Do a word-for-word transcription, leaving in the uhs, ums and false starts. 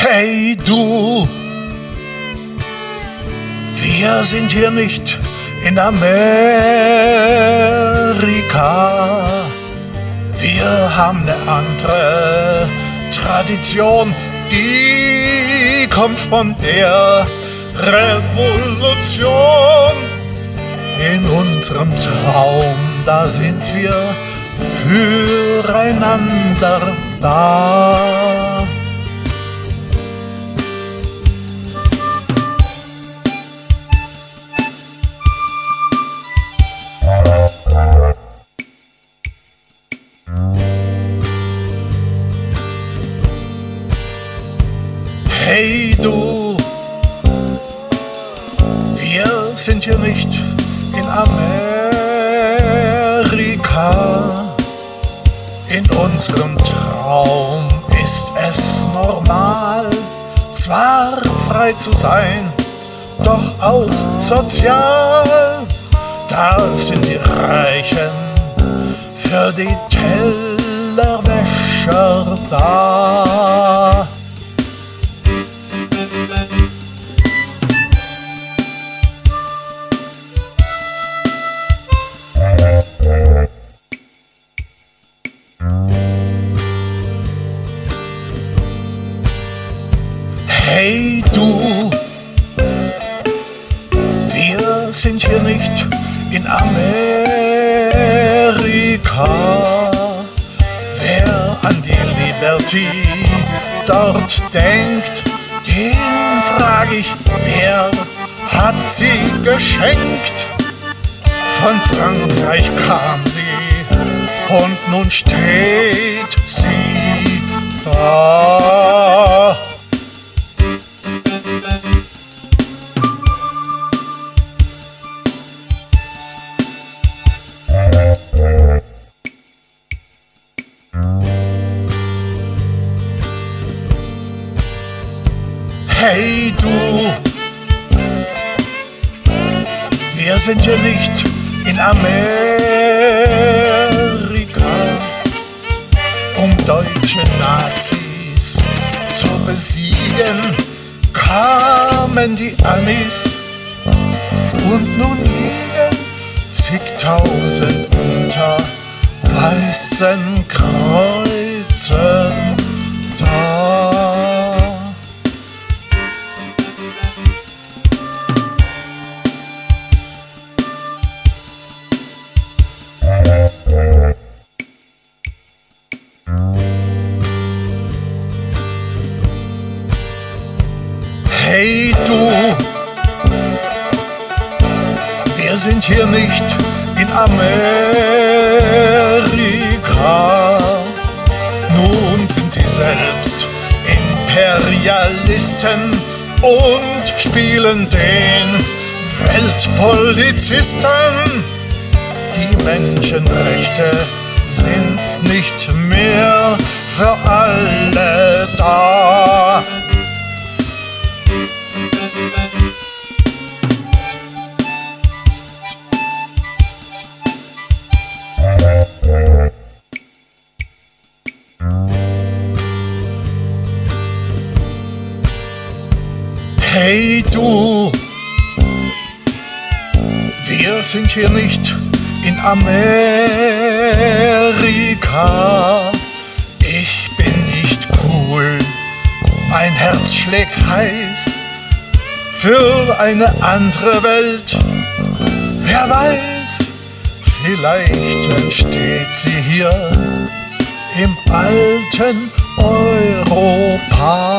Hey du, wir sind hier nicht in Amerika. Wir haben eine andere Tradition, die kommt von der Revolution. In unserem Traum, da sind wir füreinander da. Hey du, wir sind hier nicht in Amerika. In unserem Traum ist es normal, zwar frei zu sein, doch auch sozial. Da sind die Reichen für die Tellerwäscher da. Hey du, wir sind hier nicht in Amerika. Wer an die Liberty dort denkt, den frag ich, wer hat sie geschenkt? Von Frankreich kam sie und nun steht sie da. Hey du, wir sind hier nicht in Amerika. Um deutsche Nazis zu besiegen, kamen die Amis und nun liegen zigtausend unter weißen Kreuzen da. Hey du, wir sind hier nicht in Amerika. Nun sind sie selbst Imperialisten und spielen den Weltpolizisten. Die Menschenrechte sind nicht mehr für alle da. Hey du, wir sind hier nicht in Amerika. Ich bin nicht cool, mein Herz schlägt heiß für eine andere Welt. Wer weiß, vielleicht entsteht sie hier im alten Europa.